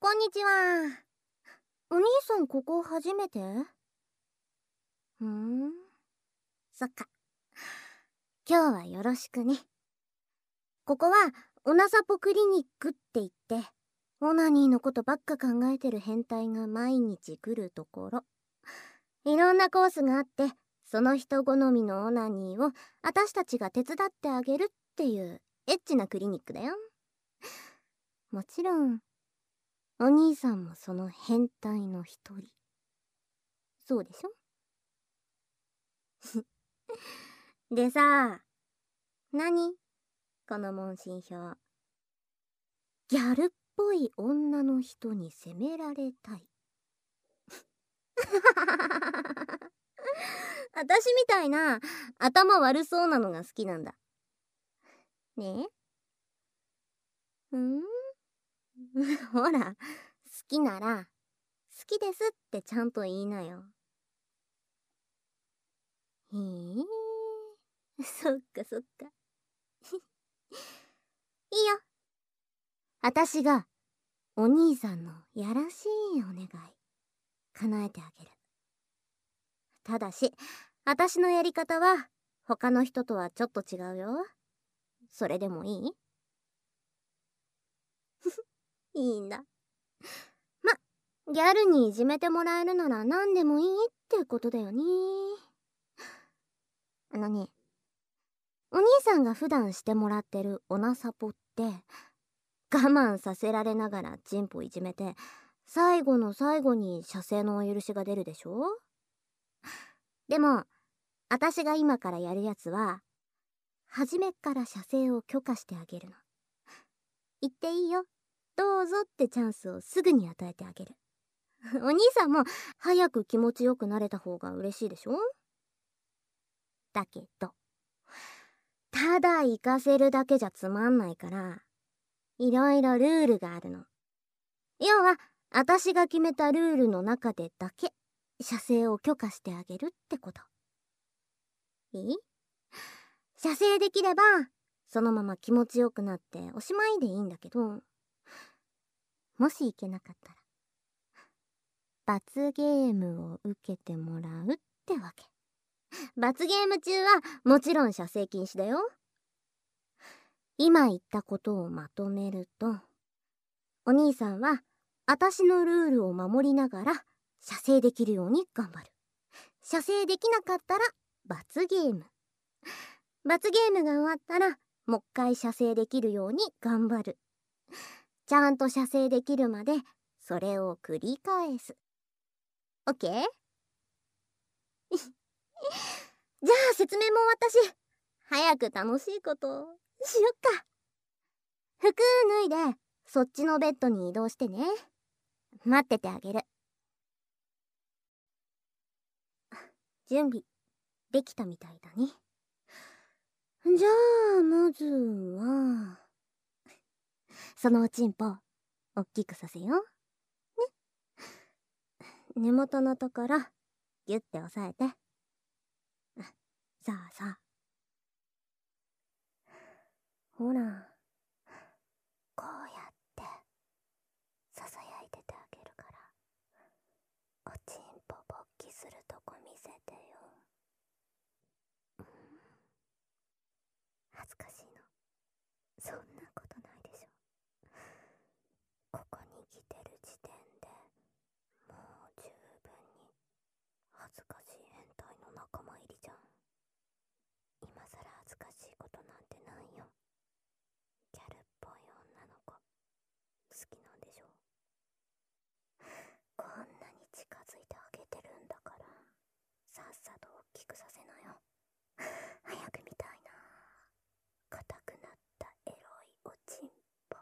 こんにちは。お兄さんここ初めて？そっか。今日はよろしくね。ここはオナサポクリニックって言って、オナニーのことばっか考えてる変態が毎日来るところ。いろんなコースがあって、その人好みのオナニーを私たちが手伝ってあげるっていうエッチなクリニックだよ。もちろんお兄さんもその変態の一人。そうでしょ？でさ、何？この問診票。ギャルっぽい女の人に責められたい。私みたいな頭悪そうなのが好きなんだ。ねえ？ほら、好きなら、好きですってちゃんと言いなよ。へえ、そっかそっか。いいよ。私がお兄さんのやらしいお願い叶えてあげる。ただし、私のやり方は他の人とはちょっと違うよ。それでもいい？いいんだ。ま、ギャルにいじめてもらえるなら何でもいいってことだよね。あのね、お兄さんが普段してもらってるオナサポって、我慢させられながらチンポいじめて、最後の最後に射精のお許しが出るでしょ？でも、私が今からやるやつは、初めっから射精を許可してあげるの。言っていいよ、どうぞってチャンスをすぐに与えてあげる。お兄さんも早く気持ちよくなれた方が嬉しいでしょ？だけど、ただ行かせるだけじゃつまんないから、いろいろルールがあるの。要は、私が決めたルールの中でだけ射精を許可してあげるってこと。いい？射精できればそのまま気持ちよくなっておしまいでいいんだけど、もしいけなかったら罰ゲームを受けてもらうってわけ。罰ゲーム中はもちろん射精禁止だよ。今言ったことをまとめると、お兄さんは私のルールを守りながら射精できるように頑張る。射精できなかったら罰ゲーム。罰ゲームが終わったらもう一回射精できるように頑張る。ちゃんと射精できるまでそれを繰り返す。オッケー？じゃあ説明も私、早く楽しいことしよっか。服脱いでそっちのベッドに移動してね。待っててあげる。準備できたみたいだね。じゃあまずはそのおちんぽおっきくさせようね。根元のところギュッて押さえて。さあさあ、ほら、こうやってささやいててあげるから、おちんぽ勃起するとこ見せてよ。恥ずかしいの？そんなことないでしょ。ここに来てる時点でもう十分に恥ずかしい変態の仲間入りじゃん。今さら恥ずかしいことなんてないよ。ギャルっぽい女の子好きなんでしょ？こんなに近づいてあげてるんだから、さっさと大きくさせなよ。早く見たいな。硬くなったエロいおちんぽ。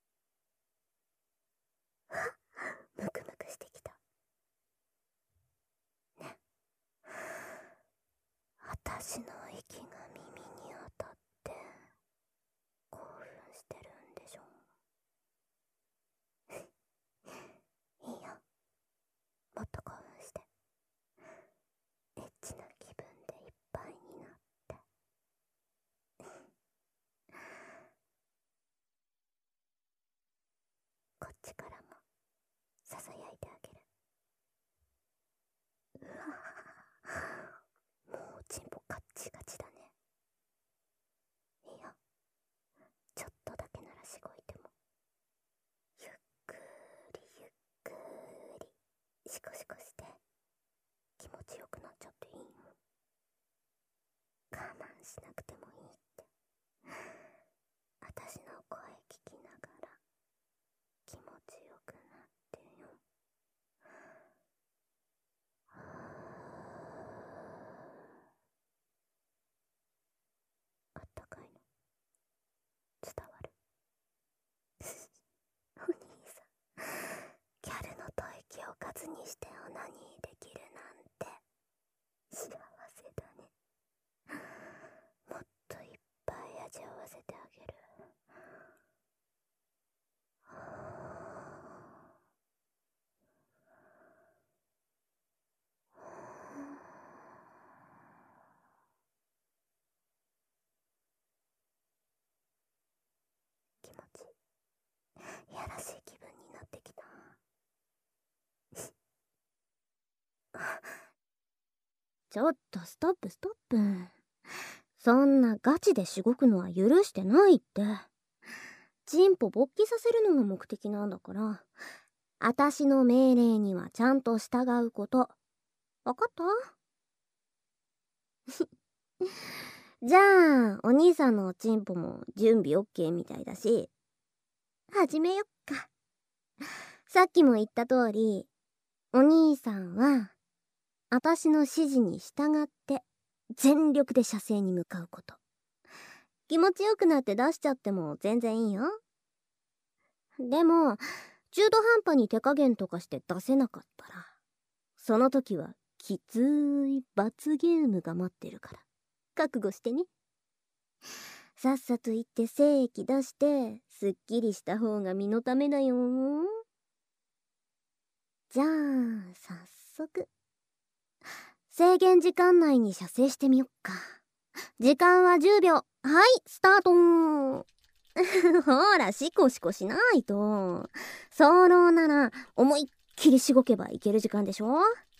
ムクムクしてきたね。私の息が耳に当たっててあげる。もうチンポカッチガチだね。いいよ、ちょっとだけならしごいても。ゆっくりゆっくりシコシコして気持ちよくなっちゃっていいの。我慢しなくてもいいって。私の声聞きながら気持ちよくなってよ。あったかいの伝わる？お兄さん、ギャルの吐息を数にしてオナニーできるなんて幸せだね。もっといっぱい味わわせてあげる。気持ちいやらしい気分になってきた。ちょっとストップストップ。そんなガチでしごくのは許してないって。チンポ勃起させるのが目的なんだから、私の命令にはちゃんと従うこと。わかった？じゃあ、お兄さんのおチンポも準備 OK みたいだし、始めよっか。さっきも言った通り、お兄さんは、私の指示に従って全力で射精に向かうこと。気持ちよくなって出しちゃっても全然いいよ。でも、中途半端に手加減とかして出せなかったら、その時はきつい罰ゲームが待ってるから、覚悟してね。さっさと行って精液出して、すっきりした方が身のためだよ。じゃあ、早速。制限時間内に射精してみよっか。時間は10秒。はい、スタート。ほら、シコシコしないと。早漏なら、思いっきりしごけばいける時間でしょ？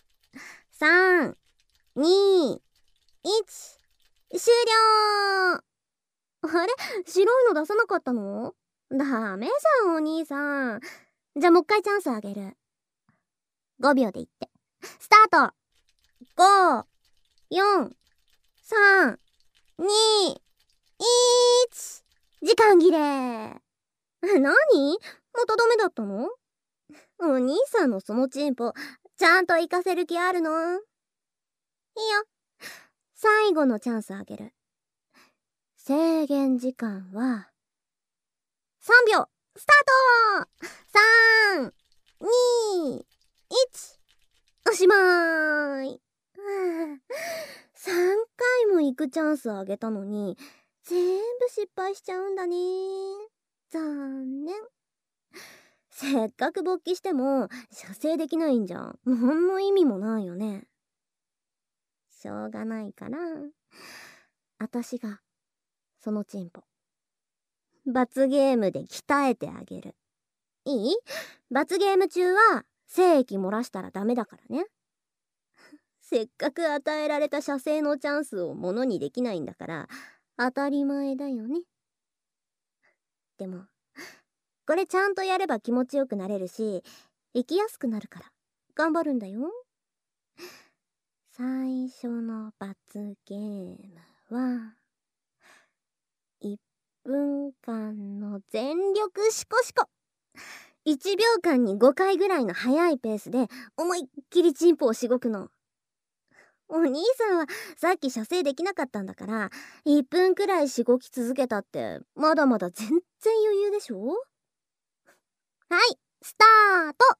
3、2、1、終了。あれ？白いの出さなかったの？ダメじゃん、お兄さん。じゃあもう一回チャンスあげる。5秒で言って。スタート！ 5、4、3、2、1。時間切れ。何？またダメだったの？お兄さんのそのチンポ、ちゃんと活かせる気あるの？いいよ。最後のチャンスあげる。制限時間は、3秒。スタート！ 3、2、1。おしまーい。3回も行くチャンスあげたのに、全部失敗しちゃうんだね。残念。せっかく勃起しても射精できないんじゃ何の意味もないよね。しょうがないから、私がそのチンポ罰ゲームで鍛えてあげる。いい？罰ゲーム中は精液漏らしたらダメだからね。せっかく与えられた射精のチャンスをものにできないんだから当たり前だよね。でもこれちゃんとやれば気持ちよくなれるし生きやすくなるから頑張るんだよ。最初の罰ゲームは1分間の全力シコシコ。1秒間に5回ぐらいの速いペースで思いっきりチンポをしごくの。お兄さんはさっき射精できなかったんだから1分くらいしごき続けたってまだまだ全然余裕でしょ？はい、スタート。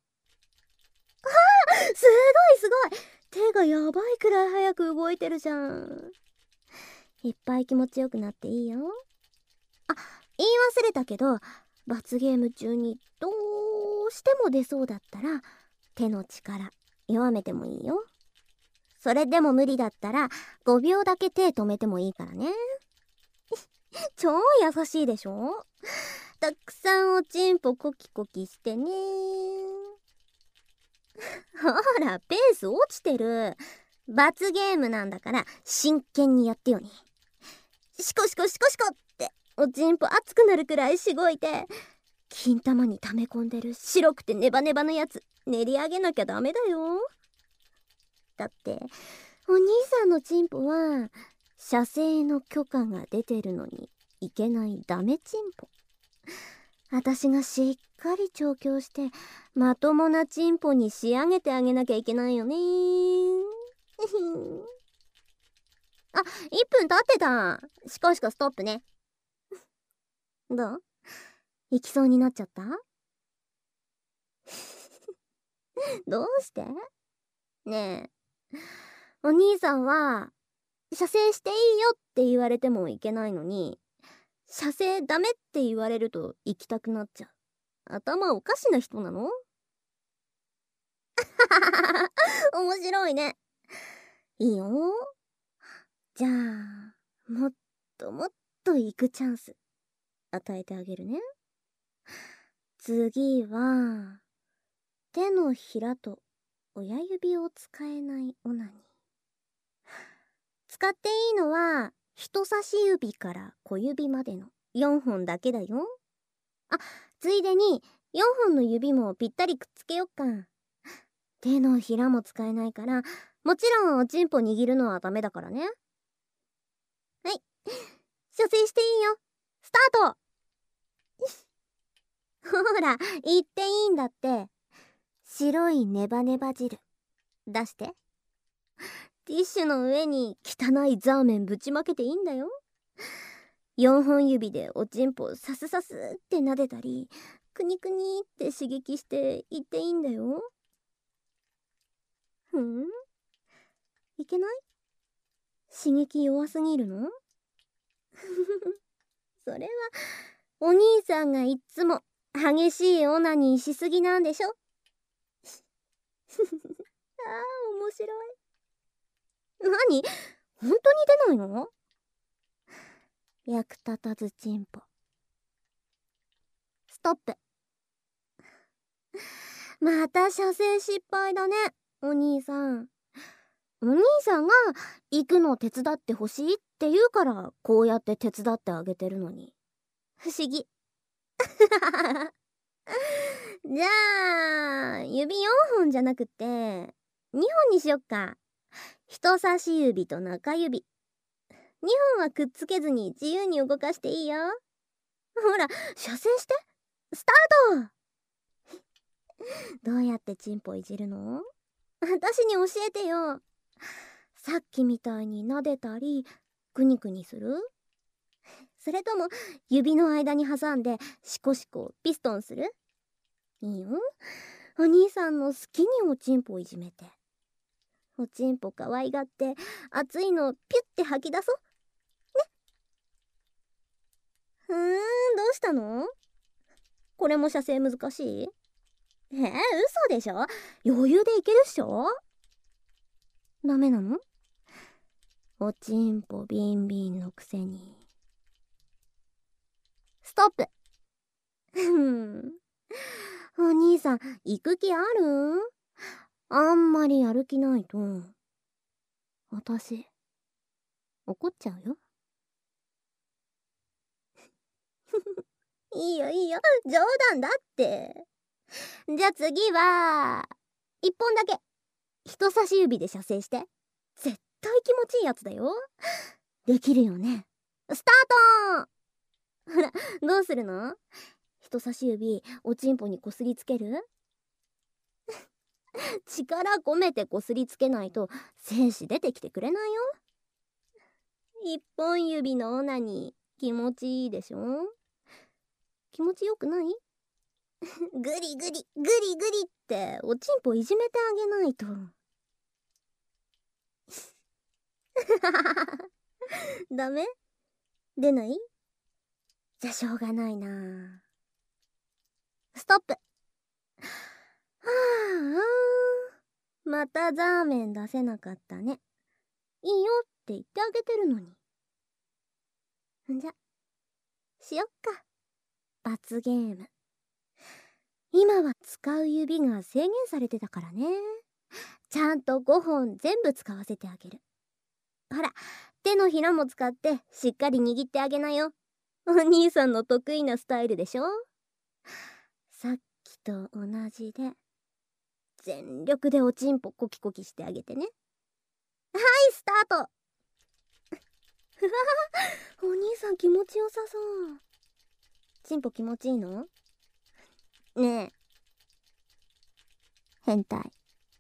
すごい手がやばいくらい早く動いてるじゃん。いっぱい気持ちよくなっていいよ。あ、言い忘れたけど罰ゲーム中にどうしても出そうだったら手の力弱めてもいいよ。それでも無理だったら5秒だけ手止めてもいいからね。超優しいでしょ？たくさんおちんぽコキコキしてね。 ほら、ペース落ちてる。罰ゲームなんだから真剣にやってよね。シコシコシコシコっておちんぽ熱くなるくらいしごいて、金玉に溜め込んでる白くてネバネバのやつ練り上げなきゃダメだよ。だってお兄さんのチンポは射精の許可が出てるのにいけないダメチンポ。私がしっかり調教してまともなチンポに仕上げてあげなきゃいけないよね。あ、1分経ってた。シコシコストップね。どう？行きそうになっちゃった？どうして？ねえ、お兄さんは射精していいよって言われてもいけないのに、射精ダメって言われると行きたくなっちゃう。頭おかしな人なの？面白いね。いいよ。じゃあもっともっと行くチャンス与えてあげるね。次は手のひらと親指を使えないオナニー。使っていいのは人差し指から小指までの4本だけだよ。あ、ついでに4本の指もぴったりくっつけよっか。手のひらも使えないから、もちろんおちんぽ握るのはダメだからね。はい、射精していいよ。スタート。ほら、言っていいんだって。白いネバネバ汁出して。ティッシュの上に汚いザーメンぶちまけていいんだよ。4本指でおちんぽサスサスって撫でたり、クニクニって刺激して言っていいんだよ。いけない？刺激弱すぎるの？それはお兄さんがいっつも激しいオナニーしすぎなんでしょ。ああ、面白い。何？本当に出ないの？役立たずチンポ。ストップ。また射精失敗だね、お兄さん。お兄さんが行くの手伝ってほしいって言うからこうやって手伝ってあげてるのに。不思議。じゃあ指4本じゃなくて2本にしよっか。人差し指と中指。2本はくっつけずに自由に動かしていいよ。ほら、射精して。スタート。どうやってチンポいじるの？私に教えてよ。さっきみたいに撫でたりクニクニする？それとも指の間に挟んでシコシコピストンする？いいよ。お兄さんの好きにおちんぽいじめて。おちんぽ可愛がって熱いのピュッて吐き出そうね。どうしたの？これも射精難しい？嘘でしょ？余裕でいけるっしょ？ダメなの？おちんぽビンビンのくせに。ストップ。お兄さん行く気ある？あんまりやる気ないと私怒っちゃうよ。いいよいいよ、冗談だって。じゃあ次は1本だけ人差し指で射精して。絶対気持ちいいやつだよ。できるよね？スタート。ほら、どうするの？人差し指おちんぽにこすりつける？力込めてこすりつけないと精子出てきてくれないよ。一本指のオナニー気持ちいいでしょ？気持ちよくない？グリグリグリグリっておちんぽいじめてあげないと。ダメ？出ない？じゃしょうがないな。ストップ。はあ、またザーメン出せなかったね。いいよって言ってあげてるのに。じゃしよっか、罰ゲーム。 今は使う指が制限されてたからね。ちゃんと5本全部使わせてあげる。ほら、手のひらも使ってしっかり握ってあげなよ。お兄さんの得意なスタイルでしょ。さっきと同じで全力でおちんぽコキコキしてあげてね。はい、スタート。お兄さん気持ちよさそう。ちんぽ気持ちいいの？ねえ、変態。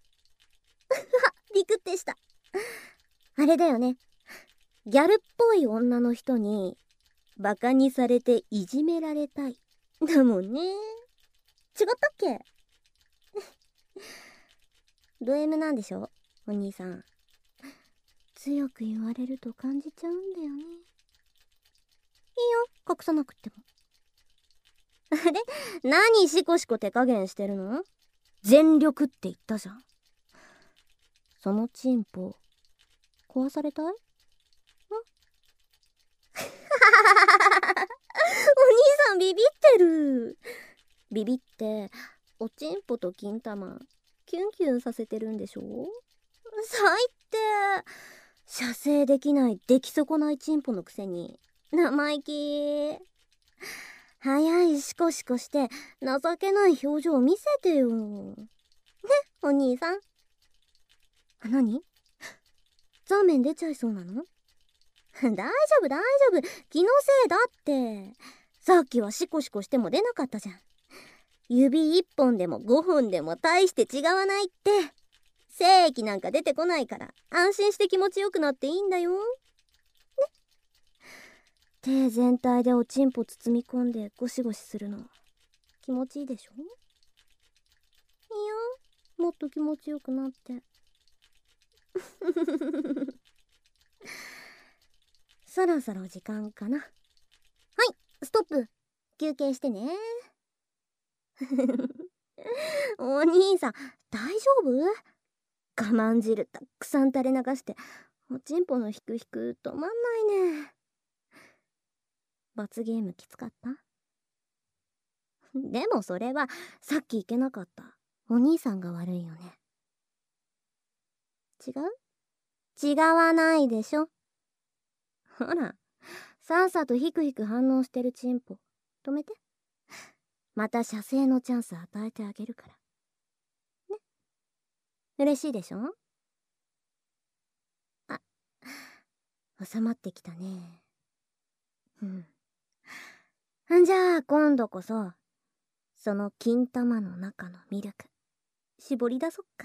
ビクってした。あれだよね、ギャルっぽい女の人にバカにされていじめられたいだもんね。違ったっけ？ド M なんでしょ、お兄さん。強く言われると感じちゃうんだよね。いいよ、隠さなくっても。あれ、何シコシコ手加減してるの？全力って言ったじゃん。そのチンポ壊されたい？ん？お兄さんビビってる。ビビっておちんぽと金玉キュンキュンさせてるんでしょ？最低。射精できない出来損ないチンポのくせに生意気。早いシコシコして情けない表情見せてよね、お兄さん。何？ザーメン出ちゃいそうなの？大丈夫大丈夫、気のせいだって。さっきはシコシコしても出なかったじゃん。指1本でも5本でも大して違わないって。精液なんか出てこないから安心して気持ちよくなっていいんだよ。ね。手全体でおちんぽ包み込んでゴシゴシするの気持ちいいでしょ？いいよ、もっと気持ちよくなって。そろそろ時間かな。はい、ストップ。休憩してね。お兄さん大丈夫？我慢汁たくさん垂れ流しておちんぽのヒクヒク止まんないね。罰ゲームきつかった？でもそれはさっき行けなかったお兄さんが悪いよね。違う？違わないでしょ。ほら、さっさとヒクヒク反応してるチンポ止めて。また射精のチャンス与えてあげるからね。嬉しいでしょ？あ、収まってきたね。うん。じゃあ今度こそその金玉の中のミルク絞り出そっか。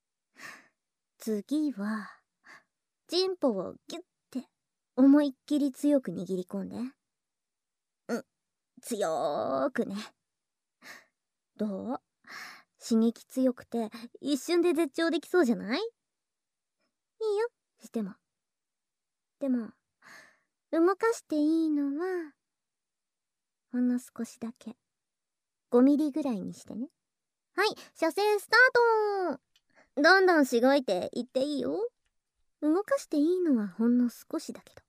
次はチンポをギュッて思いっきり強く握り込んで。強ーくね。どう？刺激強くて一瞬で絶頂できそうじゃない？いいよ、しても。でも動かしていいのはほんの少しだけ。5ミリぐらいにしてね。はい、射精スタート。どんどんしごいていっていいよ。動かしていいのはほんの少しだけど。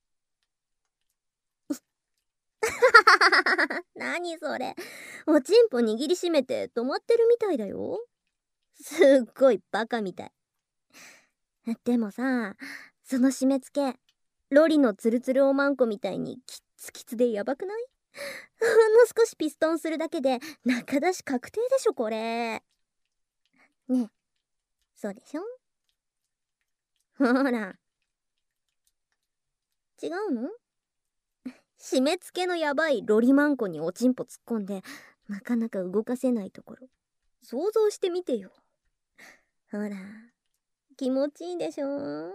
何それ、おちんぽ握りしめて止まってるみたいだよ。すっごいバカみたい。でもさ、その締め付けロリのツルツルおまんこみたいにキッツキツでやばくない？ほんの少しピストンするだけで中出し確定でしょこれ。ねえ、そうでしょ？ほら、違うの？締め付けのやばいロリマンコにおちんぽ突っ込んでなかなか動かせないところ想像してみてよ。ほら、気持ちいいでしょ？はい、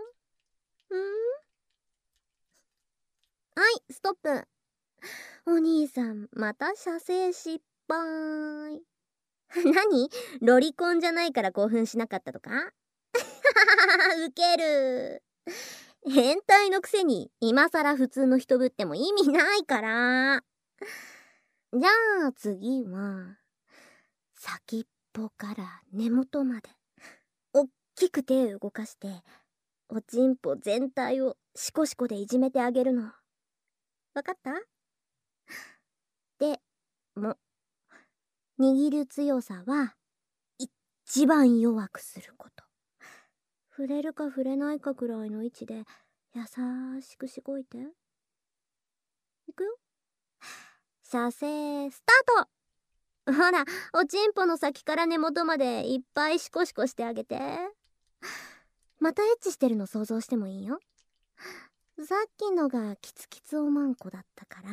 ストップ。お兄さんまた射精失敗。何？ロリコンじゃないから興奮しなかったとか？ウケる。変態のくせに今さら普通の人ぶっても意味ないから。じゃあ次は先っぽから根元までおっきく手を動かしておちんぽ全体をシコシコでいじめてあげるの。わかった？でも握る強さは一番弱くすること。触れるか触れないかくらいの位置で優しくしごいて。いくよ。射精スタート。ほら、おちんぽの先から根元までいっぱいシコシコしてあげて。またエッチしてるの想像してもいいよ。さっきのがキツキツおまんこだったから、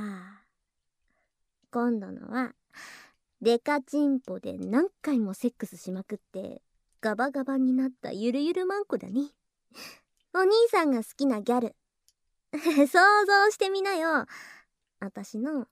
今度のはデカチンポで何回もセックスしまくってガバガバになったゆるゆるまんこだね。お兄さんが好きなギャル想像してみなよ。あたしの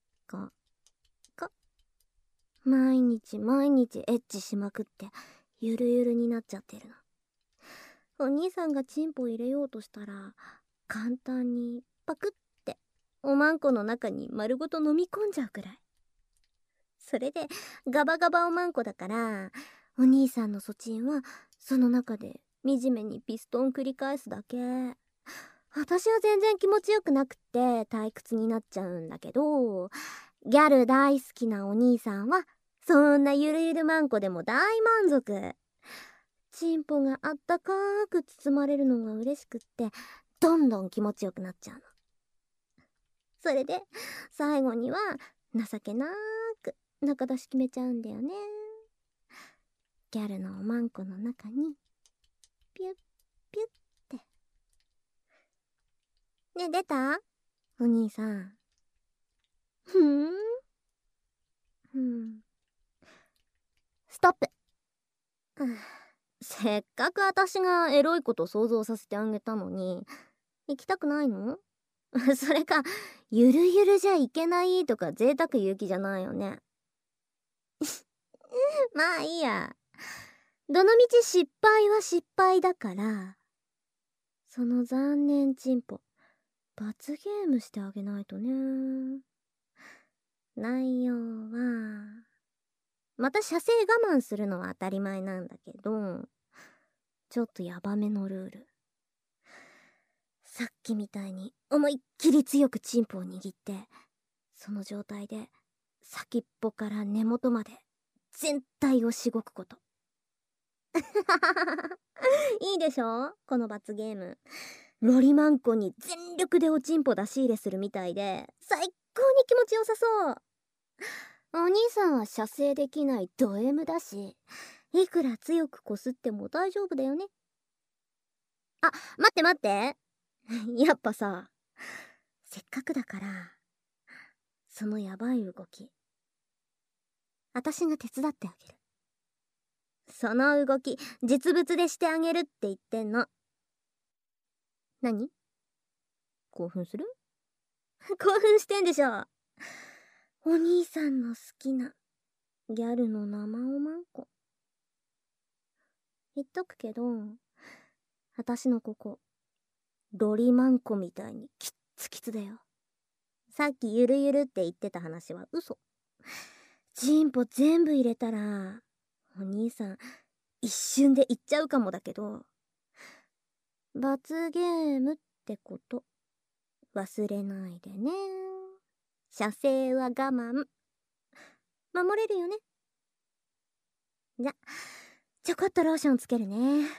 毎日毎日エッチしまくってゆるゆるになっちゃってるの。お兄さんがチンポ入れようとしたら簡単にパクっておまんこの中に丸ごと飲み込んじゃうくらい。それでガバガバおまんこだから、お兄さんのソチンはその中で惨めにピストン繰り返すだけ。私は全然気持ちよくなくって退屈になっちゃうんだけど、ギャル大好きなお兄さんはそんなゆるゆるまんこでも大満足。チンポがあったかーく包まれるのが嬉しくってどんどん気持ちよくなっちゃうの。それで最後には情けなーく中出し決めちゃうんだよね。ギャルのおまんこの中にピュッピュッって。ね、出た？お兄さん。ストップ。せっかく私がエロいこと想像させてあげたのに行きたくないの？それかゆるゆるじゃいけないとか贅沢言う気じゃないよね。まあいいや。どのみち失敗は失敗だから、その残念チンポ罰ゲームしてあげないとね。内容はまた射精我慢するのは当たり前なんだけど、ちょっとヤバめのルール。さっきみたいに思いっきり強くチンポを握って、その状態で先っぽから根元まで全体をしごくこと。いいでしょこの罰ゲーム。ロリマンコに全力でおちんぽ出し入れするみたいで最高に気持ちよさそう。お兄さんは射精できないド M だし、いくら強くこすっても大丈夫だよね。あ、待って待ってやっぱさ、せっかくだからそのヤバい動き私が手伝ってあげる。その動き実物でしてあげるって言ってんの。何？興奮する？興奮してんでしょ。お兄さんの好きなギャルの生おまんこ。言っとくけど、私のここロリマンコみたいにキッツキツだよ。さっきゆるゆるって言ってた話は嘘。チンポ全部入れたらお兄さん一瞬で言っちゃうかもだけど、罰ゲームってこと忘れないでね。射精は我慢。守れるよね。じゃ、ちょこっとローションつけるね。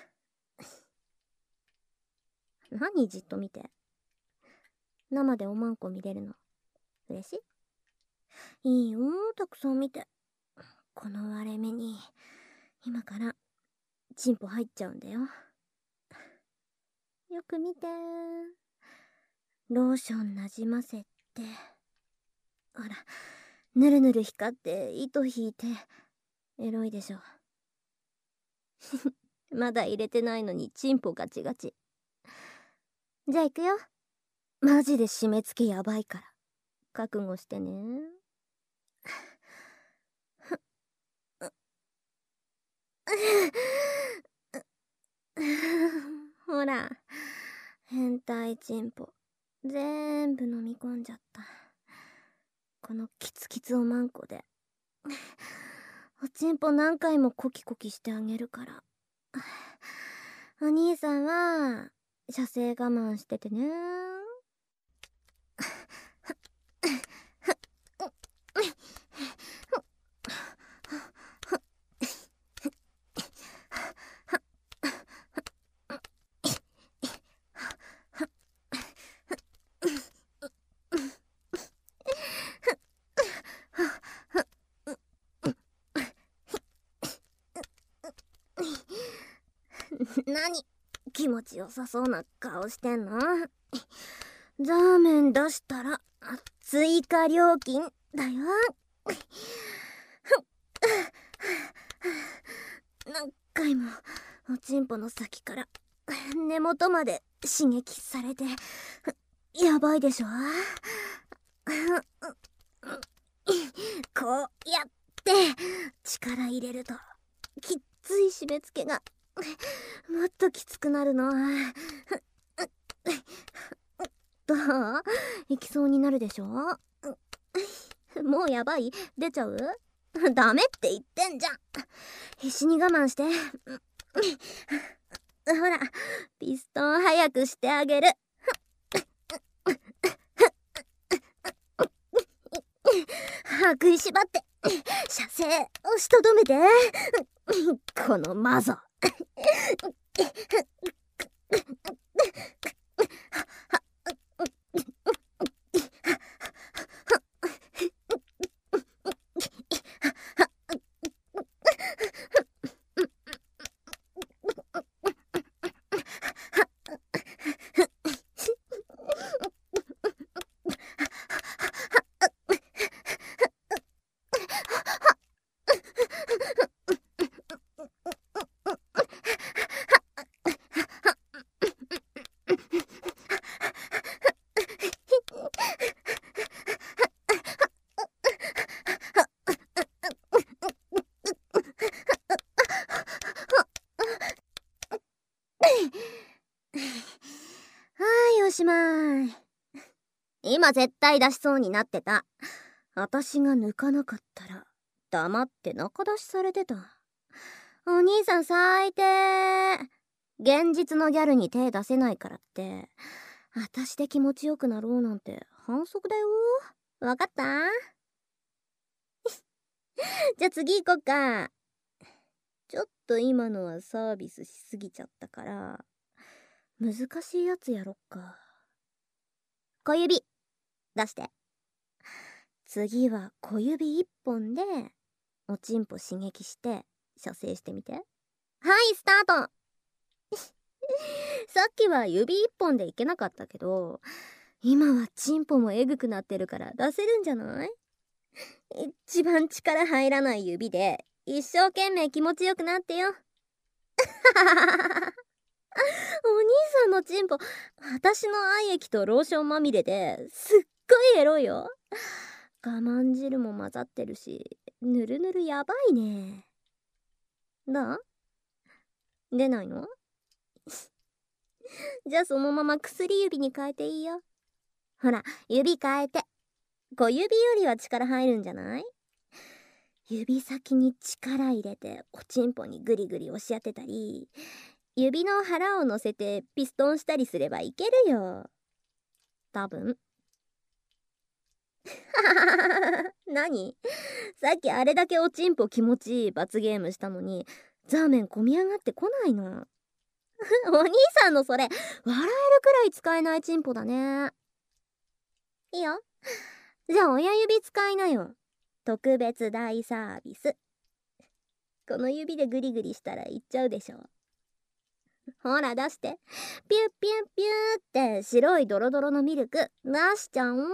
何じっと見て。生でおまんこ見れるの嬉しい？いいよ、たくさん見て。この割れ目に今からチンポ入っちゃうんだよ。よく見て。ローションなじませて、ほらぬるぬる光って糸引いてエロいでしょ。まだ入れてないのにチンポガチガチ。じゃあ行くよ。マジで締め付けやばいから覚悟してね。ほら変態チンポ全部飲み込んじゃった。このキツキツおまんこでおちんぽ何回もコキコキしてあげるから。お兄さんは射精我慢しててね。 何気持ちよさそうな顔してんの？ザーメン出したら追加料金だよ。何回もおちんぽの先から根元まで刺激されてやばいでしょ。こうやって力入れるときっつい締め付けがもっときつくなるの。どう？行きそうになるでしょ？もうやばい？出ちゃう？ダメって言ってんじゃん。必死に我慢して。ほら、ピストン早くしてあげる。食いしばって射精押しとどめて。このマゾ。おしまい。今絶対出しそうになってた。私が抜かなかったら黙って中出しされてた。お兄さん最低。現実のギャルに手出せないからって私で気持ちよくなろうなんて反則だよ。わかった？じゃあ次行こっか。ちょっと今のはサービスしすぎちゃったから難しいやつやろっか。小指出して。次は小指一本でおちんぽ刺激して射精してみて。はい、スタート。さっきは指一本でいけなかったけど今はチンポもエグくなってるから出せるんじゃない？一番力入らない指で一生懸命気持ちよくなってよ。お兄さんのチンポ私の愛液とローションまみれですっごいエロいよ。我慢汁も混ざってるしぬるぬるやばいね。どう？出ないの？じゃあそのまま薬指に変えていいよ。ほら指変えて。小指よりは力入るんじゃない？指先に力入れておちんぽにグリグリ押し当てたり指の腹を乗せてピストンしたりすればいけるよ多分。何？さっきあれだけおちんぽ気持ちいい罰ゲームしたのにザーメン込み上がってこないの。お兄さんのそれ笑えるくらい使えないチンポだね。いいよ。じゃあ親指使いなよ。特別大サービス。この指でグリグリしたらいっちゃうでしょ。ほら出して。ピュッピュッピューって白いドロドロのミルク出しちゃおう。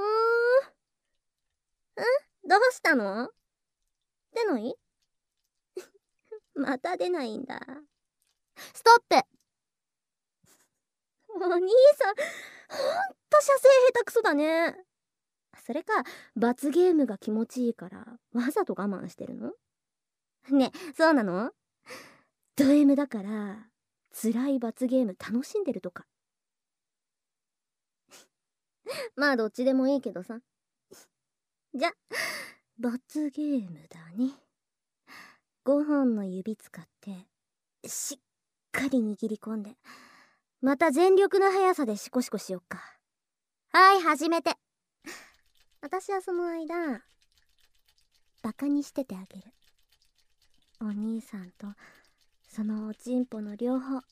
どうしたの？出ない？また出ないんだ。ストップ。お兄さんほんと射精下手くそだね。それか罰ゲームが気持ちいいからわざと我慢してるの？ね、そうなの？ド M だから辛い罰ゲーム楽しんでるとか。まあどっちでもいいけどさ。じゃ罰ゲームだね。5本の指使ってしっかり握り込んでまた全力の速さでシコシコしよっか。はい、始めて。私はその間バカにしててあげる。お兄さんとそのおちんぽの両方。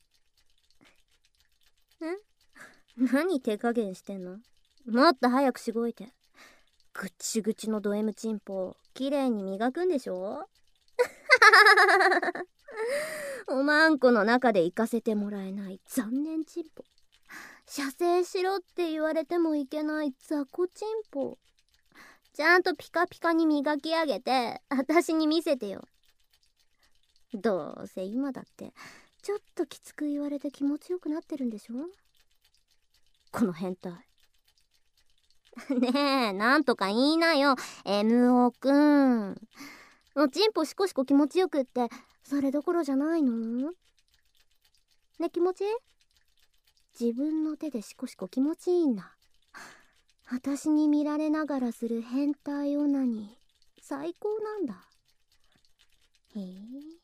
何手加減してんの？もっと早くしごいて。ぐっちぐちのド M チンポきれいに磨くんでしょ？ おまんこの中で行かせてもらえない残念チンポ。射精しろって言われてもいけない雑魚チンポ。ちゃんとピカピカに磨き上げて私に見せてよ。どうせ今だってちょっときつく言われて気持ちよくなってるんでしょ、この変態。ねえ、なんとか言いなよ MO くん。おちんぽしこしこ気持ちよくってそれどころじゃないのね。気持ちいい？自分の手でしこしこ気持ちいいんだ。私に見られながらする変態オナニー最高なんだ。へえ、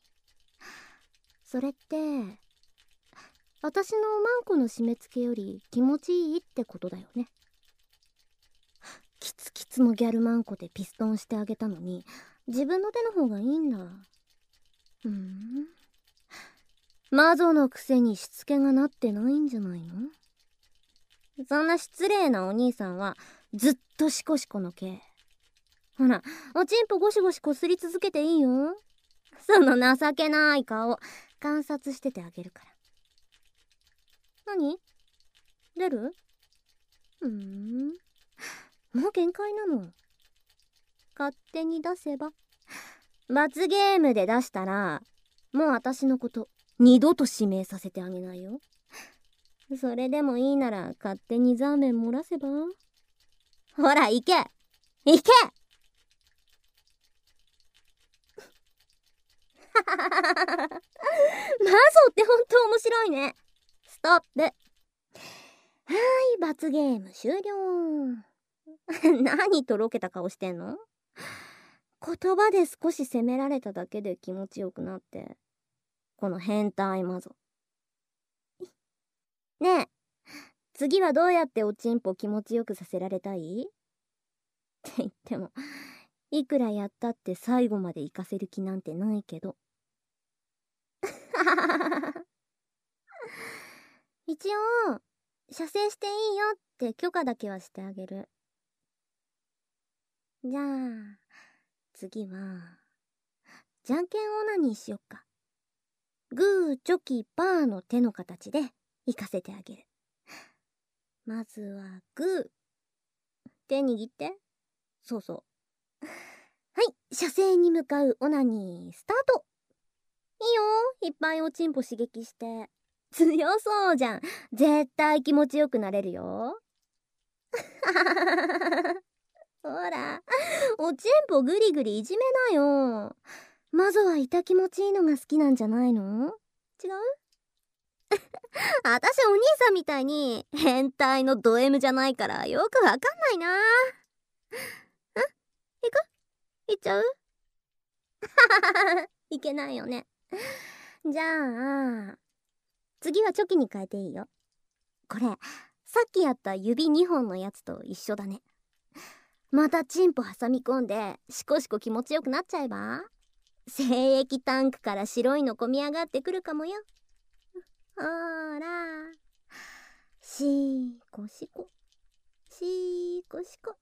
それって私のおまんこの締め付けより気持ちいいってことだよね。キツキツのギャルマンコでピストンしてあげたのに自分の手の方がいいんだ。魔女のくせにしつけがなってないんじゃないの？そんな失礼なお兄さんはずっとシコシコの毛。ほら、おちんぽゴシゴシこすり続けていいよ。その情けない顔観察しててあげるから。何？出る？もう限界なの。勝手に出せば。罰ゲームで出したらもう私のこと二度と指名させてあげないよ。それでもいいなら勝手にザーメン漏らせば。ほら行け行けマゾってほんと面白いね。ストップ。はーい、罰ゲーム終了。何とろけた顔してんの？言葉で少し責められただけで気持ちよくなって、この変態マゾ。ねえ、次はどうやっておちんぽ気持ちよくさせられたい？って言ってもいくらやったって最後まで行かせる気なんてないけど。一応射精していいよって許可だけはしてあげる。じゃあ次はじゃんけんオナニーしよっか。グーチョキパーの手の形で行かせてあげる。まずはグー。手握って。そうそう。はい、射精に向かうオナニースタート。いいよ、いっぱいおちんぽ刺激して。強そうじゃん。絶対気持ちよくなれるよ。ほら、おちんぽグリグリいじめなよ。まずはいた気持ちいいのが好きなんじゃないの？違う？私お兄さんみたいに変態のド M じゃないからよくわかんないな。行く？行っちゃう？いけないよね。じゃあ次はチョキに変えていいよ。これさっきやった指2本のやつと一緒だね。またチンポ挟み込んでシコシコ気持ちよくなっちゃえば精液タンクから白いのこみ上がってくるかもよ。ほら、シコシコシコシコ。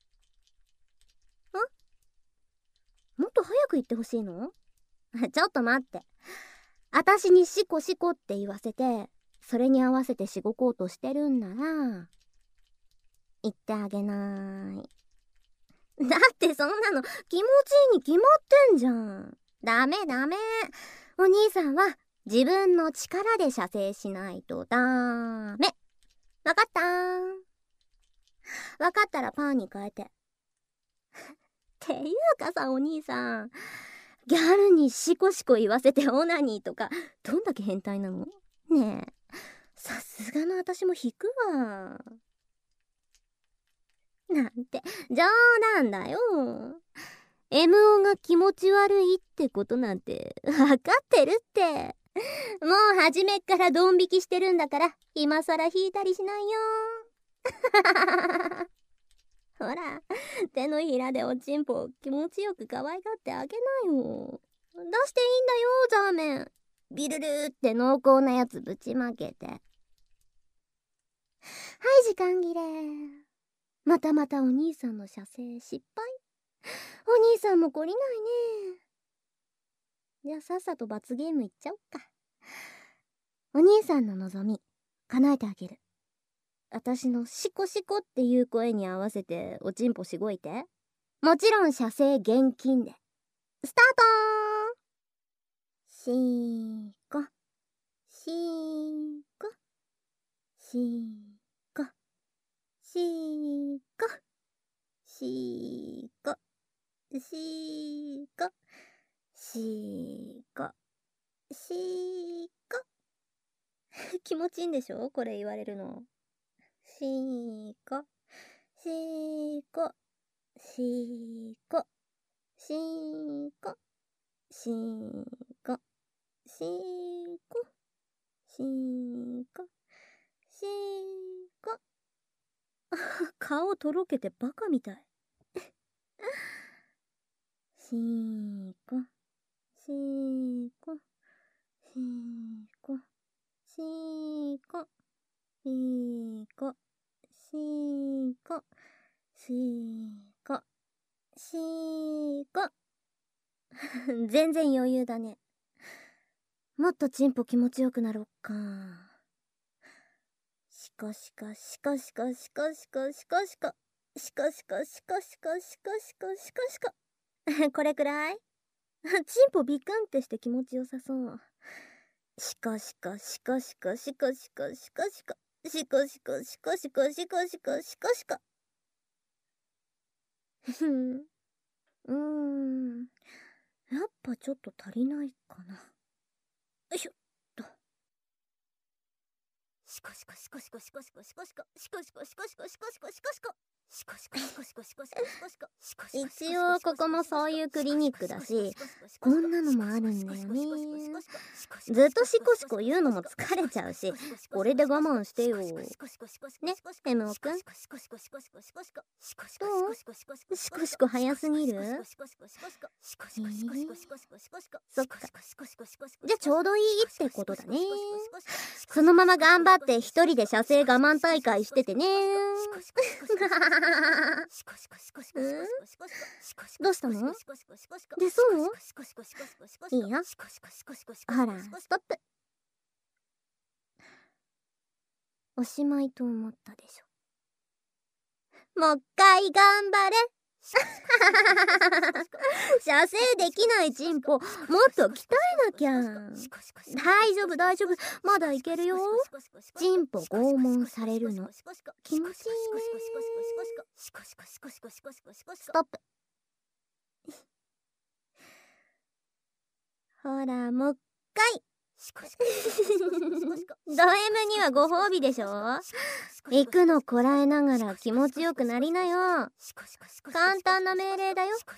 もっと早く言ってほしいの？ちょっと待って。私にシコシコって言わせてそれに合わせてしごこうとしてるんなら言ってあげない。だってそんなの気持ちいいに決まってんじゃん。ダメダメ。お兄さんは自分の力で射精しないとダメ。わかった？わかったらパーに変えて。っていうかさ、お兄さん、ギャルにシコシコ言わせてオナニーとかどんだけ変態なの？ねえ、さすがの私も引くわ。なんて冗談だよ。MO が気持ち悪いってことなんて分かってるって。もう初めっからドン引きしてるんだから今さら引いたりしないよ。ほら、手のひらでおちんぽを気持ちよく可愛がってあげなよ。出していいんだよ、ザーメン。ビルルーって濃厚なやつぶちまけて。はい、時間切れ。またまたお兄さんの射精失敗。お兄さんも懲りないね。 じゃあさっさと罰ゲームいっちゃおっか。お兄さんの望み叶えてあげる。私のシコシコっていう声に合わせておちんぽしごいて。もちろん射精厳禁で。スタートー。しーこしーこしーこしーこしーこしーこしーこしーこ気持ちいいんでしょこれ言われるの。しーこしーこしーこしーこしーこしーこしーこしーこ顔とろけてバカみたい。しーこしーこしーこしーこしーこしーこしーこしーこ全然余裕だね。もっとチンポ気持ちよくなろっか。しかしかしかしかしかしかしかしかしかしかしかしかしかしかしかしかこれくらいチンポビクンってして気持ちよさそう。しかしかしかしかしかしかしかしかしかしかしかしかしかしかしかしかやっぱちょっと足りないかな。よいしょっと。しかしかしかしかしかしかしかしかしかしかしかしかしかしかしかしか一応ここもそういうクリニックだし、こんなのもあるんだよね。ずっとシコシコ言うのも疲れちゃうし、これで我慢してよ。ね、エムオくん。どう？シコシコ早すぎる？そっか。じゃあちょうどいいってことだね。そのまま頑張って一人で射精我慢大会しててね。どうしたの？出そう？いいよ。ほら、ストップ。おしまいと思ったでしょ。もう一回頑張れ。射精できないチンポもっと鍛えなきゃ。大丈夫大丈夫、まだいけるよ。チンポ拷問されるの気持ちいいね。ストップ。ほらもう一回。ド M にはご褒美でしょ。行くのこらえながら気持ちよくなりなよ。簡単な命令だよ。ス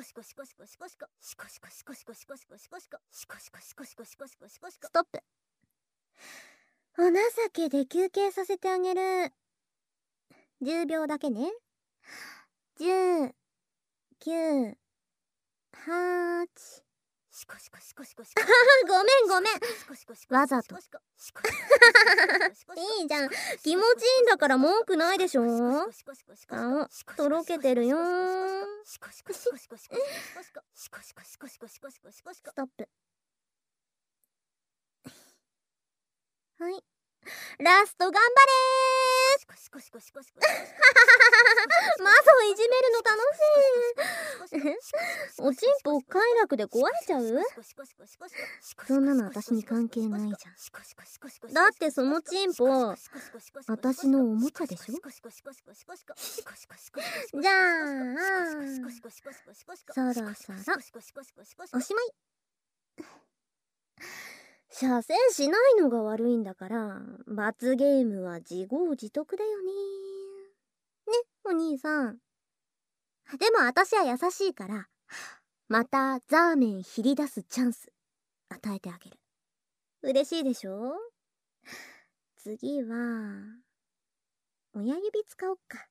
トップ。お情けで休憩させてあげる。10秒だけね。10、9、8。ごめんごめん。わざと。いいじゃん。気持ちいいんだから文句ないでしょ。顔とろけてるよ。ストップ。はい。ラスト頑張れー。マゾいじめるの楽しい。おちんぽ快楽で壊れちゃう？そんなの私に関係ないじゃん。だってそのチンポ私のおもちゃでしょ。じゃあそろそろおしまい。射精しないのが悪いんだから罰ゲームは自業自得だよね。ね、お兄さん。でも私は優しいからまたザーメンひり出すチャンス与えてあげる。嬉しいでしょ。次は親指使おっか。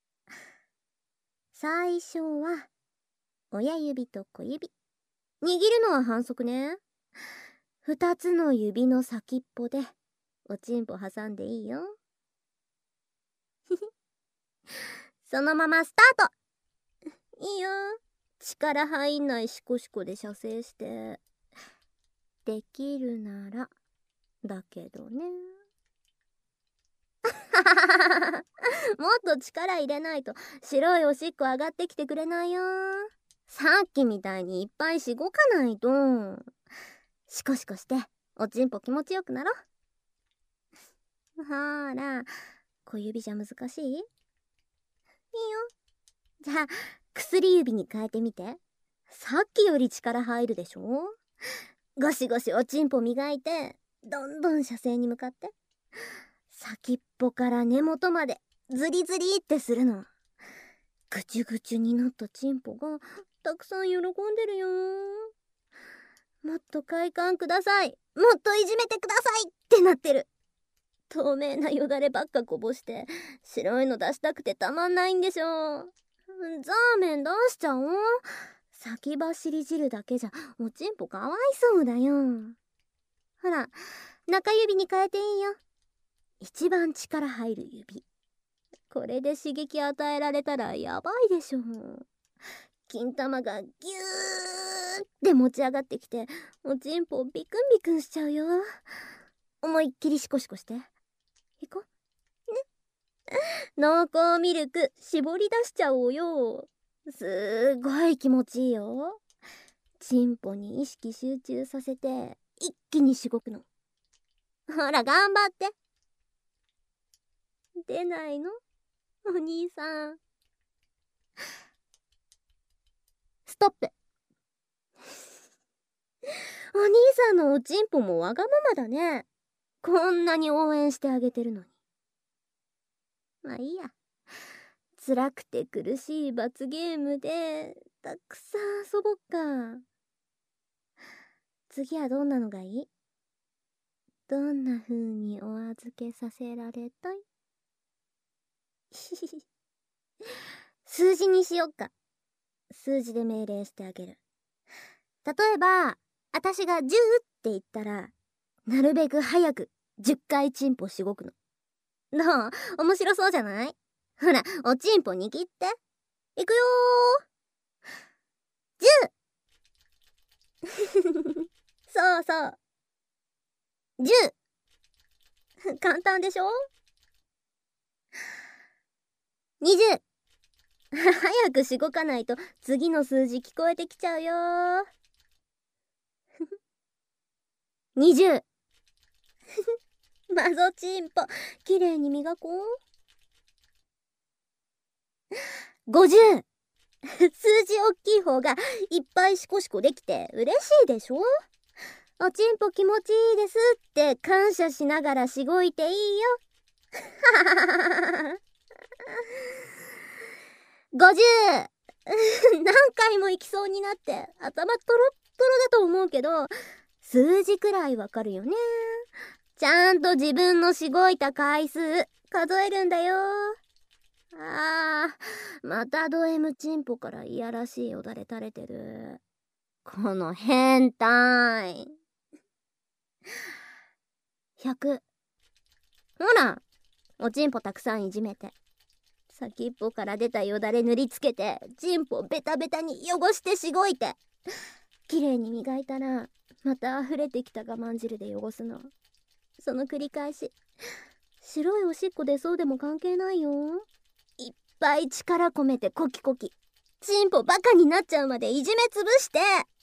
最初は親指と小指握るのは反則ね。2つの指の先っぽでおちんぽ挟んでいいよ。そのままスタート。いいよ。力入んないシコシコで射精して。 できるならだけどね。もっと力入れないと白いおしっこ上がってきてくれないよ。さっきみたいにいっぱいしごかないと。シコシコしておちんぽ気持ちよくなろ。ほら、小指じゃ難しい？いいよ。じゃあ薬指に変えてみて。さっきより力入るでしょ。ゴシゴシおちんぽ磨いてどんどん射精に向かって、先っぽから根元までズリズリってするの。ぐちゅぐちゅになったチンポがたくさん喜んでるよ。もっと快感ください、もっといじめてくださいってなってる。透明なよだればっかこぼして白いの出したくてたまんないんでしょ。ザーメン出しちゃおう。先走り汁だけじゃおちんぽかわいそうだよ。ほら、中指に変えていいよ。一番力入る指。これで刺激与えられたらやばいでしょ。金玉がギューって持ち上がってきておちんぽビクンビクンしちゃうよ。思いっきりシコシコしていこね。濃厚ミルク絞り出しちゃおうよ。すごい気持ちいいよ。チンポに意識集中させて一気にしごくの。ほら頑張って。出ないのお兄さん。ストップ。お兄さんのおちんぽもわがままだね。こんなに応援してあげてるのに。まあいいや。辛くて苦しい罰ゲームでたくさん遊ぼっか。次はどんなのがいい？どんな風にお預けさせられたい？数字にしよっか。数字で命令してあげる。例えば私が10って言ったらなるべく早く10回チンポしごくの。どう？面白そうじゃない？ほら、おちんぽ握って。いくよー。10。そうそう。10。簡単でしょ？ 20。早くしごかないと次の数字聞こえてきちゃうよー。20。マゾチンポきれいに磨こう。50。数字おっきい方がいっぱいシコシコできて嬉しいでしょ。おちんぽ気持ちいいですって感謝しながらしごいていいよ。50。何回も行きそうになって頭トロットロだと思うけど、数字くらいわかるよね。ちゃんと自分のしごいた回数数えるんだよ。またド M チンポからいやらしいよだれ垂れてる。この変態。100。ほら、おちんぽたくさんいじめて先っぽから出たよだれ塗りつけてチンポベタベタに汚してしごいて、きれいに磨いたらまた溢れてきた我慢汁で汚すの。その繰り返し。白いおしっこ出そうでも関係ないよ。いっぱい力込めてコキコキチンポバカになっちゃうまでいじめつぶして。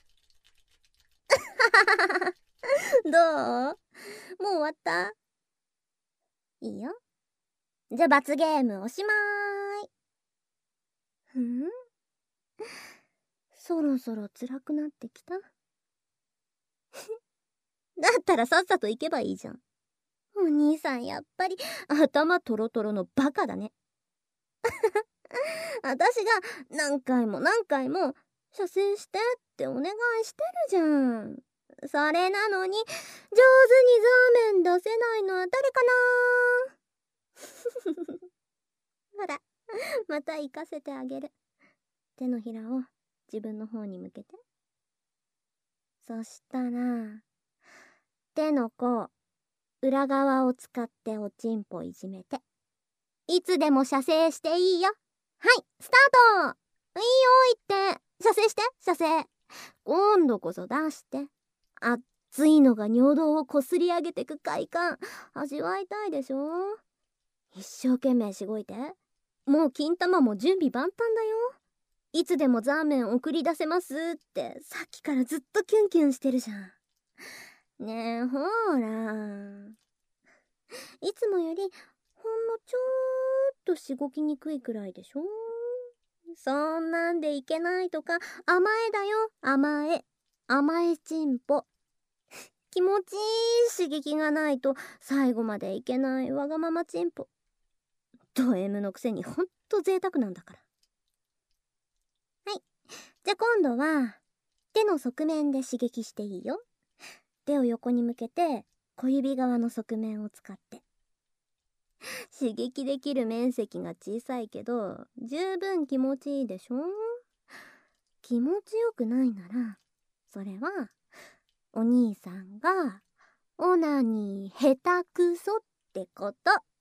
どう？もう終わった？いいよ。じゃあ罰ゲームおしまーい。そろそろ辛くなってきた。だったらさっさと行けばいいじゃん。お兄さんやっぱり頭トロトロのバカだね。私が何回も何回も射精してってお願いしてるじゃん。それなのに上手にザーメン出せないのは誰かな。ほら、また行かせてあげる。手のひらを自分の方に向けて。そしたら手の甲裏側を使っておちんぽいじめて、いつでも射精していいよ。はい、スタート。いいよ、言って射精して。射精今度こそ出して。あっ熱いのが尿道をこすり上げてく快感、味わいたいでしょ。一生懸命しごいて。もう金玉も準備万端だよ。いつでもザーメン送り出せますってさっきからずっとキュンキュンしてるじゃん。ねえ、ほら。いつもよりほんのちょーっとしごきにくいくらいでしょ。そんなんでいけないとか、甘えだよ、甘え。甘えチンポ。気持ちいい刺激がないと最後までいけないわがままチンポ。ド M のくせにほんと贅沢なんだから。はい。じゃあ今度は、手の側面で刺激していいよ。手を横に向けて、小指側の側面を使って。刺激できる面積が小さいけど、十分気持ちいいでしょ。気持ちよくないなら、それは、お兄さんが、オナニー下手くそってこと。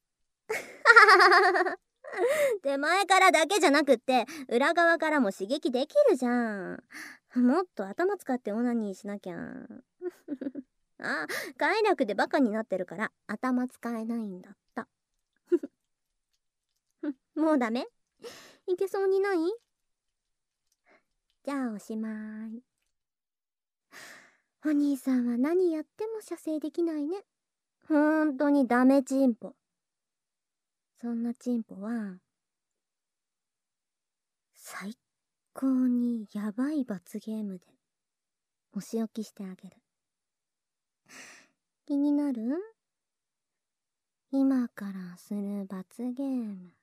手前からだけじゃなくって、裏側からも刺激できるじゃん。もっと頭使ってオナニーしなきゃ。あ、快楽でバカになってるから頭使えないんだった。もうダメ？いけそうにない？じゃあおしまい。お兄さんは何やっても射精できないね。ほんとにダメチンポ。そんなチンポは、最高にヤバい罰ゲームでお仕置きしてあげる。気になる？今からする罰ゲーム。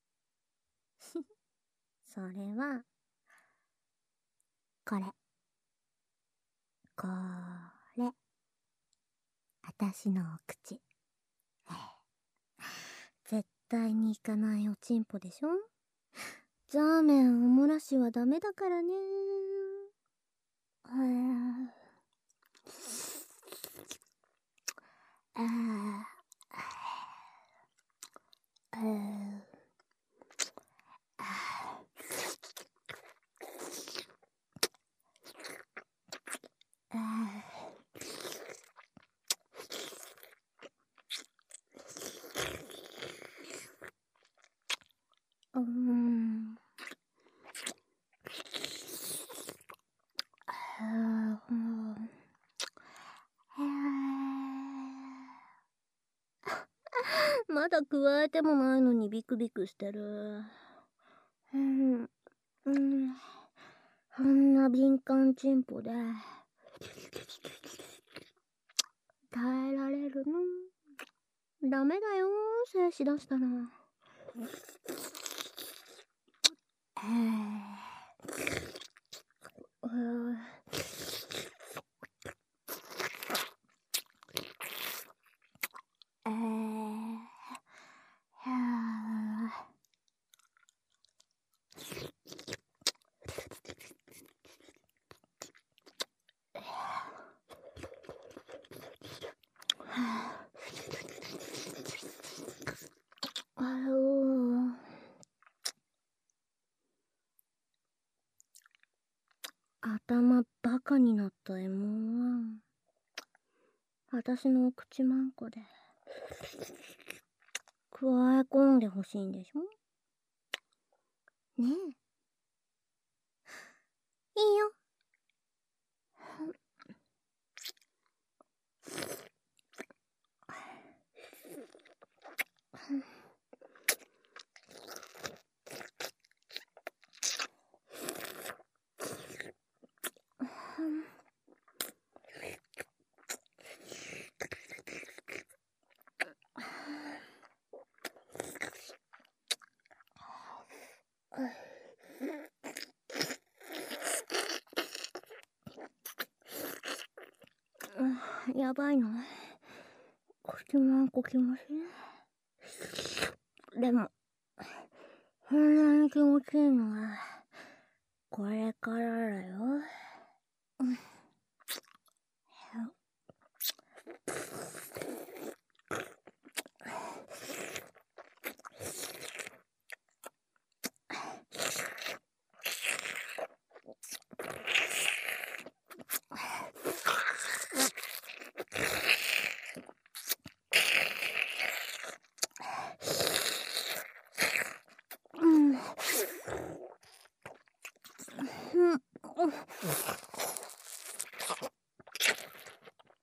それは、これ。これ。あたしのお口。絶対にいかないおちんぽでしょ？ザーメンおもらしはダメだからね。まだ加えてもないのにビクビクしてる。こんな敏感チンポで耐えられるの？ダメだよ、精子出したら。頭バカになった M1。私の口まんこで加え込んでほしいんでしょ？ねえ。いいよ。やばいの？口まんこ気持ちいい。でも、こんなに気持ちいいのは、これからだよ。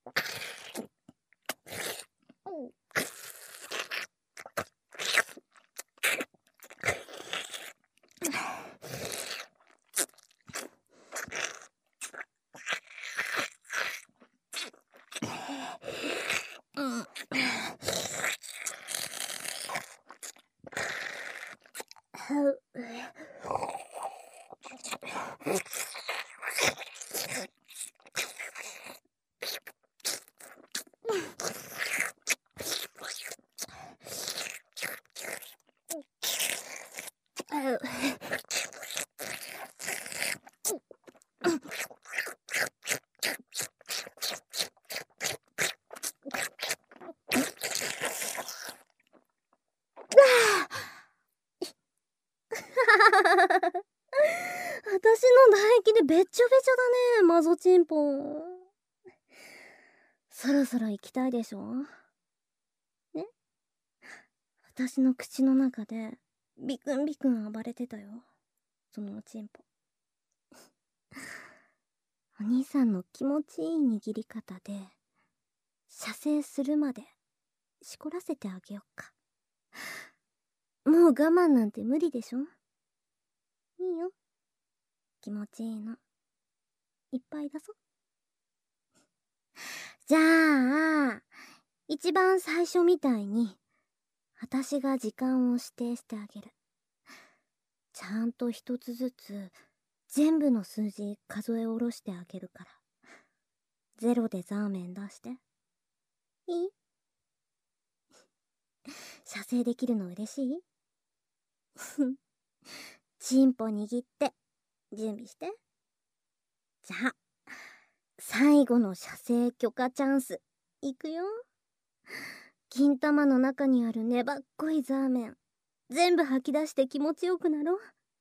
私の唾液でべっちょべちょだね、マゾチンポン。そろそろ行きたいでしょね。私の口の中でビクンビクン暴れてたよ、そのおチンポ。お兄さんの気持ちいい握り方で射精するまでしこらせてあげよっか。もう我慢なんて無理でしょ。いいよ、気持ちいいのいっぱい出そう。じゃあ一番最初みたいに私が時間を指定してあげる。ちゃんと一つずつ全部の数字数え下ろしてあげるから。0でザーメン出して。いい？射精できるの嬉しい？チンポ握って準備して。じゃあ最後の射精許可チャンスいくよ。金玉の中にある粘っこいザーメン全部吐き出して気持ちよくなろう。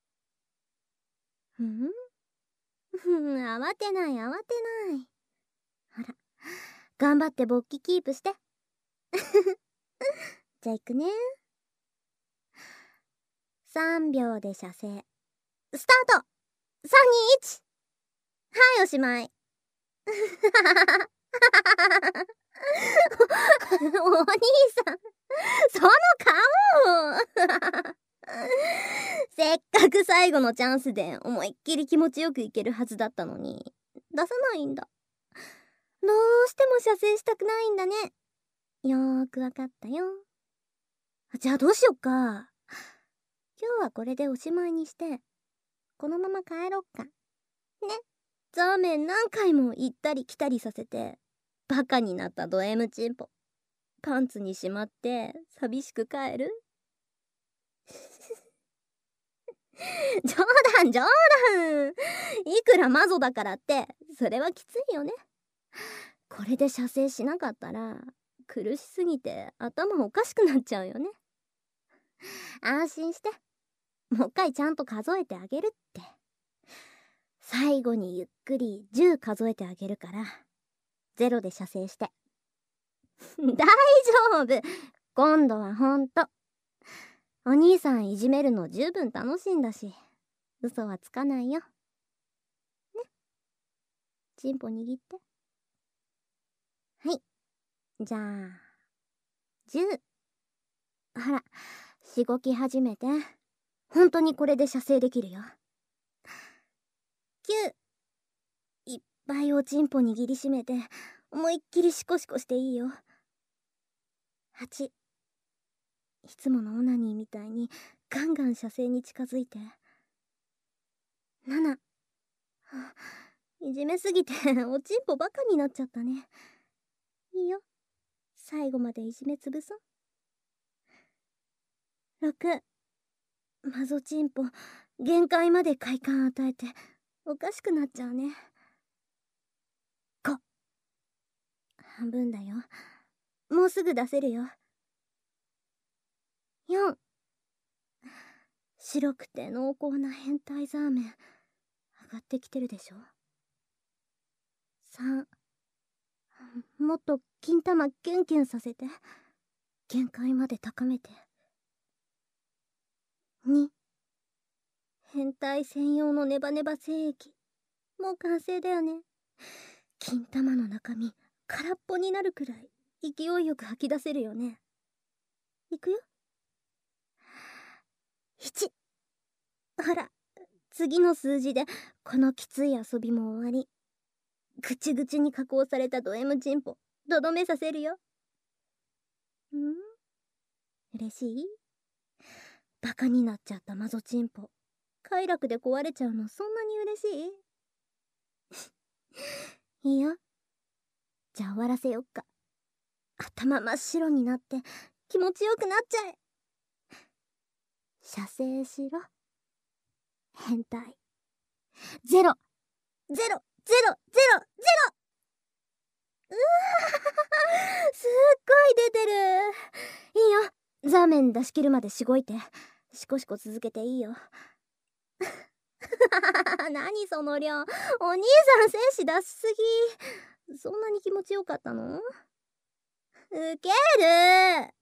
慌てない慌てない。ほら、頑張って勃起キープして。じゃあ行くね。3秒で射精スタート。321。はい、おしまい。お兄さん、その顔。せっかく最後のチャンスで思いっきり気持ちよくいけるはずだったのに出さないんだ。どうしても射精したくないんだね。よーくわかったよ。じゃあどうしよっか。今日はこれでおしまいにしてこのまま帰ろっかね。ザーメン何回も行ったり来たりさせてバカになったド M チンポパンツにしまって寂しく帰る。冗談冗談。いくらマゾだからってそれはきついよね。これで射精しなかったら苦しすぎて頭おかしくなっちゃうよね。安心して、もう一回ちゃんと数えてあげるって。最後にゆっくり10数えてあげるから0で射精して。大丈夫、今度はほんと。お兄さんいじめるの十分楽しいんだし嘘はつかないよね。チンポ握って。はい、じゃあ10。ほら、しごき始めて。本当にこれで射精できるよ。9。いっぱいおちんぽ握りしめて思いっきりシコシコしていいよ。8。いつものオナニーみたいにガンガン射精に近づいて。7。いじめすぎておちんぽバカになっちゃったね。いいよ、最後までいじめつぶそう。6。マゾチンポ限界まで快感与えておかしくなっちゃうね。5。半分だよ、もうすぐ出せるよ。4。白くて濃厚な変態ザーメン上がってきてるでしょ。3。もっと金玉キュンキュンさせて限界まで高めて。2。変態専用のネバネバ精液もう完成だよね。金玉の中身空っぽになるくらい勢いよく吐き出せるよね。いくよ。1。ほら、次の数字でこのきつい遊びも終わり。ぐちぐちに加工されたド M チンポとどめさせるよ。嬉しい？バカになっちゃったマゾチンポ、快楽で壊れちゃうのそんなに嬉しい？いいよ。じゃあ終わらせよっか。頭真っ白になって気持ちよくなっちゃえ。射精しろ。変態。ゼロゼロゼロゼロゼロ。うわすっごい出てる。いいよ、ザーメン出し切るまでしごいて。シコシコ続けていいよ。何その量、お兄さん精子出しすぎ。そんなに気持ちよかったの？ウケる。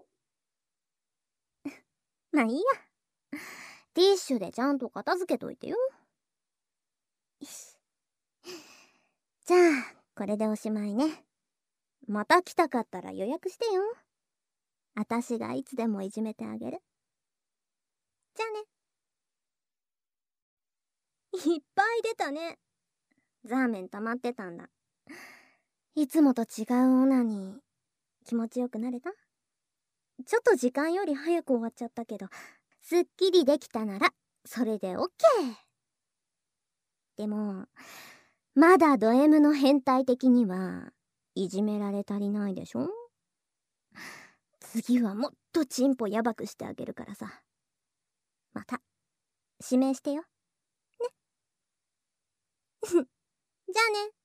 まあいいや、ティッシュでちゃんと片付けといてよ。よし。じゃあこれでおしまいね。また来たかったら予約してよ。あたしがいつでもいじめてあげる。じゃあね。いっぱい出たね。ザーメン溜まってたんだ。いつもと違うオナに気持ちよくなれた？ちょっと時間より早く終わっちゃったけど、すっきりできたならそれでオッケー。でもまだド M の変態的にはいじめられ足りないでしょ。次はもっとチンポやばくしてあげるからさ。また指名してよね。じゃあね。